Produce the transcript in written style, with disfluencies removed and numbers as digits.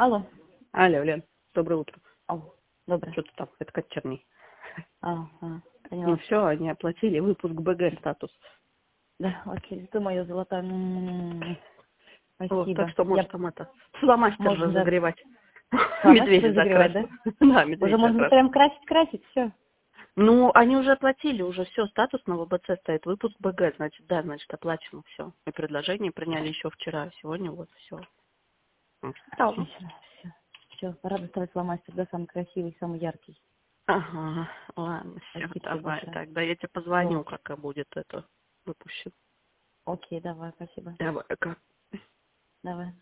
Алло. Алло, Лен, доброе утро. Алло. Доброе. Что ты там, это Кочерный. Поняла. Ну все, они оплатили выпуск БГ статус. Да, окей, ты моя золотая. Вот, Спасибо. так что может там это, фломастер Можно разогревать. фломастер Медведя разогревать, закрасить. да? Да, Уже медведя можно закрасить. прям красить, все. Ну, они уже оплатили, уже все, статус на ВБЦ стоит, выпуск БГ, значит, да, значит, оплачено все. И предложение приняли еще вчера, сегодня вот все. Отлично. Все, пора доставать фломастер, да, самый красивый, самый яркий. Ага, ладно, все, Спасибо тебе давай, большое. тогда я тебе позвоню, как будет это выпущено. Окей, давай, спасибо. Давай, как. Давай.